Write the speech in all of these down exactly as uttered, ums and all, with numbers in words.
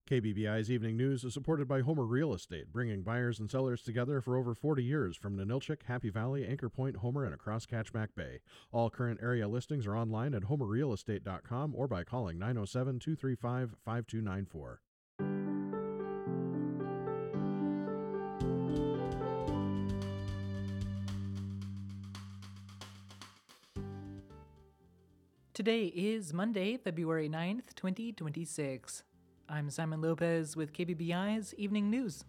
K B B I's Evening News is supported by Homer Real Estate, bringing buyers and sellers together for over forty years from Ninilchik, Happy Valley, Anchor Point, Homer, and across Catchback Bay. All current area listings are online at homer real estate dot com or by calling nine oh seven, two three five, five two nine four. Today is Monday, February ninth, twenty twenty-six. I'm Simon Lopez with K B B I's Evening News.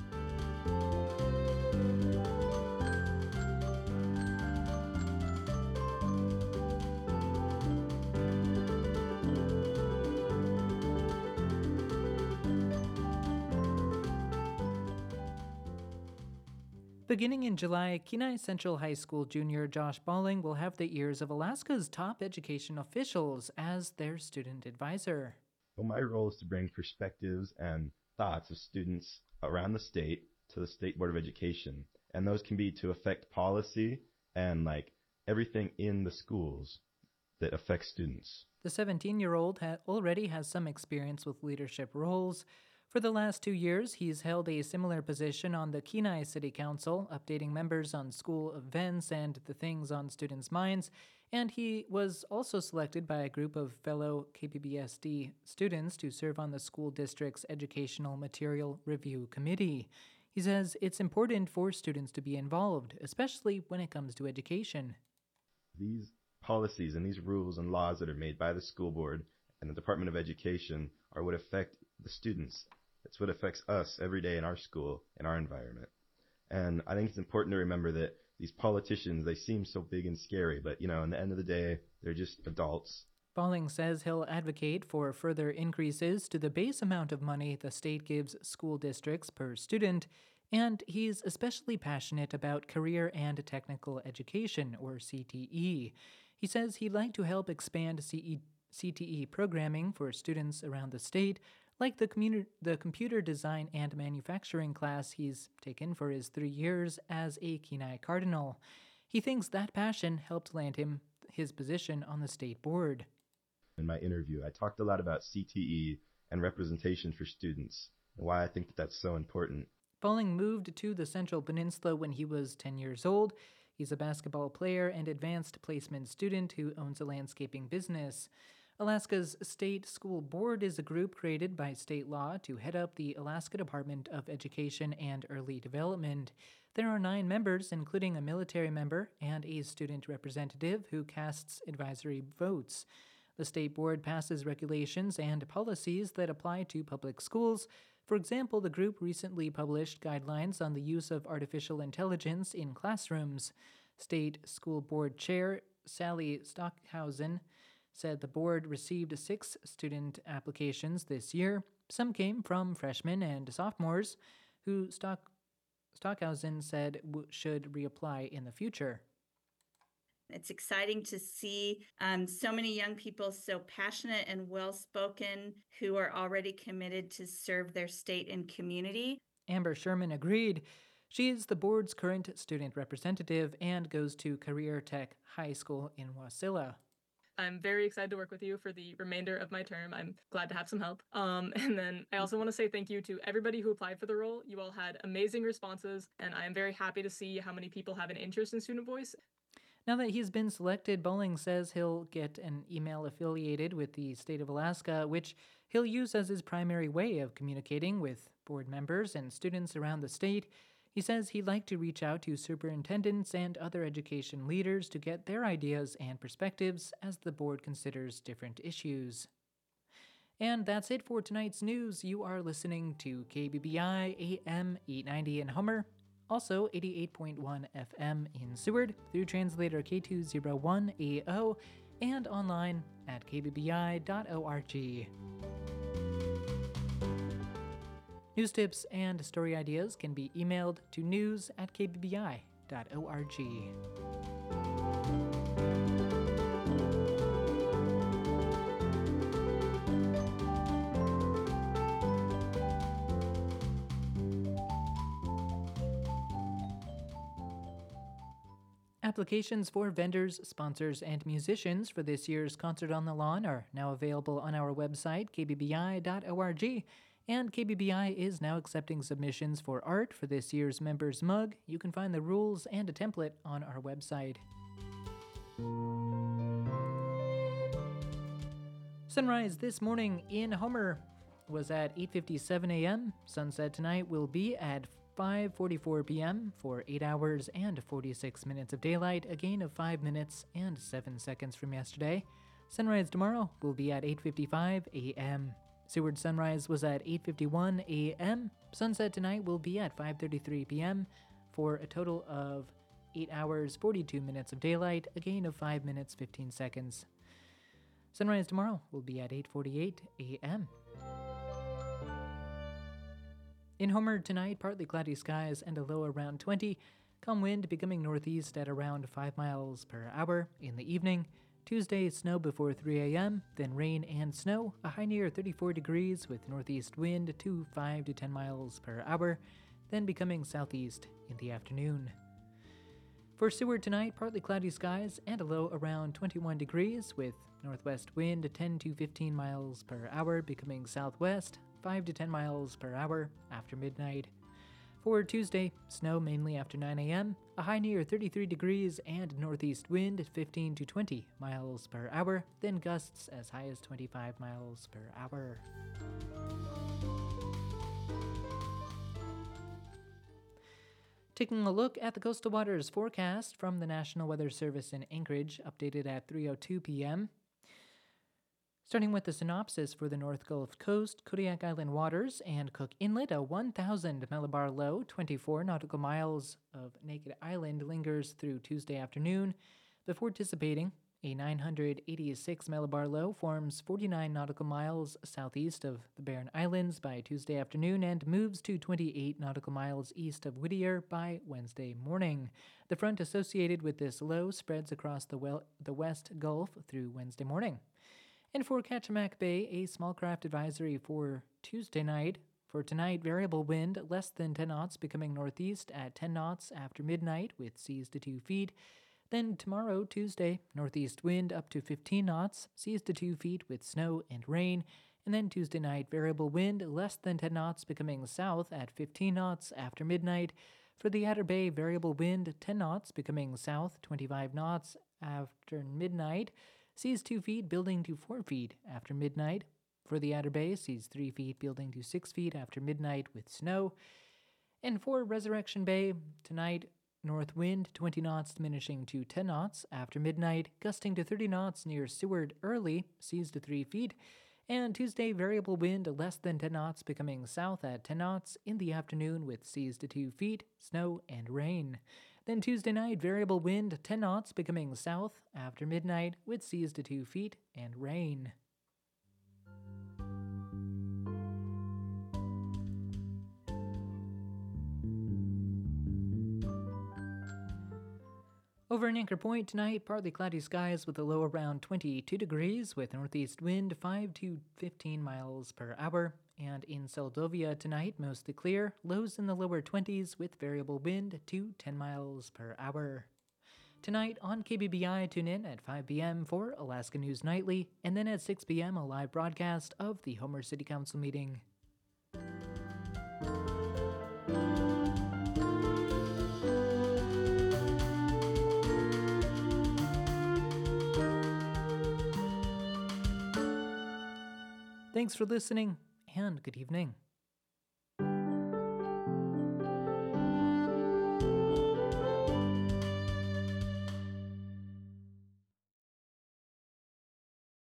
Beginning in July, Kenai Central High School junior Josh Balling will have the ears of Alaska's top education officials as their student advisor. Well, my role is to bring perspectives and thoughts of students around the state to the State Board of Education. And those can be to affect policy and like everything in the schools that affects students. The seventeen-year-old ha- already has some experience with leadership roles. For the last two years, he's held a similar position on the Kenai City Council, updating members on school events and the things on students' minds, and he was also selected by a group of fellow K P B S D students to serve on the school district's Educational Material Review Committee. He says it's important for students to be involved, especially when it comes to education. These policies and these rules and laws that are made by the school board and the Department of Education are what affect the students. It's what affects us every day in our school, in our environment. And I think it's important to remember that these politicians, they seem so big and scary, but, you know, in the end of the day, they're just adults. Balling says he'll advocate for further increases to the base amount of money the state gives school districts per student, and he's especially passionate about career and technical education, or C T E. He says he'd like to help expand C E C T E programming for students around the state, like the, commu- the computer design and manufacturing class he's taken for his three years as a Kenai Cardinal. He thinks that passion helped land him his position on the state board. In my interview, I talked a lot about C T E and representation for students, and why I think that that's so important. Balling moved to the Central Peninsula when he was ten years old. He's a basketball player and advanced placement student who owns a landscaping business. Alaska's State School Board is a group created by state law to head up the Alaska Department of Education and Early Development. There are nine members, including a military member and a student representative who casts advisory votes. The state board passes regulations and policies that apply to public schools. For example, the group recently published guidelines on the use of artificial intelligence in classrooms. State School Board Chair Sally Stockhausen said the board received six student applications this year. Some came from freshmen and sophomores, who Stock, Stockhausen said w- should reapply in the future. It's exciting to see um, so many young people so passionate and well-spoken who are already committed to serve their state and community. Amber Sherman agreed. She is the board's current student representative and goes to Career Tech High School in Wasilla. I'm very excited to work with you for the remainder of my term. I'm glad to have some help. Um, and then I also want to say thank you to everybody who applied for the role. You all had amazing responses, and I am very happy to see how many people have an interest in student voice. Now that he's been selected, Balling says he'll get an email affiliated with the state of Alaska, which he'll use as his primary way of communicating with board members and students around the state. He says he'd like to reach out to superintendents and other education leaders to get their ideas and perspectives as the board considers different issues. And that's it for tonight's news. You are listening to K B B I A M eight ninety in Homer, also eighty-eight point one F M in Seward through translator K two oh one A O and online at k b b i dot org. News tips and story ideas can be emailed to news at k b b i dot org. Applications for vendors, sponsors, and musicians for this year's Concert on the Lawn are now available on our website, k b b i dot org, And K B B I is now accepting submissions for art for this year's Members Mug. You can find the rules and a template on our website. Sunrise this morning in Homer was at eight fifty-seven a.m. Sunset tonight will be at five forty-four p.m. for eight hours and forty-six minutes of daylight, a gain of five minutes and seven seconds from yesterday. Sunrise tomorrow will be at eight fifty-five a.m. Seward sunrise was at eight fifty-one a.m. Sunset tonight will be at five thirty-three p.m. for a total of eight hours, forty-two minutes of daylight, a gain of five minutes, fifteen seconds. Sunrise tomorrow will be at eight forty-eight a.m. In Homer tonight, partly cloudy skies and a low around twenty. Calm wind becoming northeast at around five miles per hour in the evening. Tuesday, snow before three a.m., then rain and snow, a high near thirty-four degrees with northeast wind to five to ten miles per hour, then becoming southeast in the afternoon. For Seward tonight, partly cloudy skies and a low around twenty-one degrees with northwest wind ten to fifteen miles per hour, becoming southwest five to ten miles per hour after midnight. For Tuesday, snow mainly after nine a.m., a high near thirty-three degrees and northeast wind fifteen to twenty miles per hour, then gusts as high as twenty-five miles per hour. Taking a look at the coastal waters forecast from the National Weather Service in Anchorage, updated at three oh two p.m. Starting with the synopsis for the North Gulf Coast, Kodiak Island waters, and Cook Inlet, a one thousand millibar low, twenty-four nautical miles of naked island lingers through Tuesday afternoon. Before dissipating, a nine hundred eighty-six millibar low forms forty-nine nautical miles southeast of the Barren Islands by Tuesday afternoon and moves to twenty-eight nautical miles east of Whittier by Wednesday morning. The front associated with this low spreads across the, well, the West Gulf through Wednesday morning. And for Kachemak Bay, a small craft advisory for Tuesday night. For tonight, variable wind less than ten knots, becoming northeast at ten knots after midnight with seas to two feet. Then tomorrow, Tuesday, northeast wind up to fifteen knots, seas to two feet with snow and rain. And then Tuesday night, variable wind less than ten knots, becoming south at fifteen knots after midnight. For the Outer Bay, variable wind ten knots, becoming south twenty-five knots after midnight. Seas two feet, building to four feet after midnight. For the Outer Bay, seas three feet, building to six feet after midnight with snow. And for Resurrection Bay, tonight, north wind twenty knots, diminishing to ten knots after midnight, gusting to thirty knots near Seward early, seas to three feet. And Tuesday, variable wind less than ten knots, becoming south at ten knots in the afternoon with seas to two feet, snow and rain. Then Tuesday night, variable wind ten knots, becoming south after midnight with seas to two feet and rain. Over in Anchor Point tonight, partly cloudy skies with a low around twenty-two degrees with northeast wind five to fifteen miles per hour. And in Seldovia tonight, mostly clear, lows in the lower twenties with variable wind to ten miles per hour. Tonight on K B B I, tune in at five p.m. for Alaska News Nightly, and then at six p.m. a live broadcast of the Homer City Council meeting. Thanks for listening, and good evening.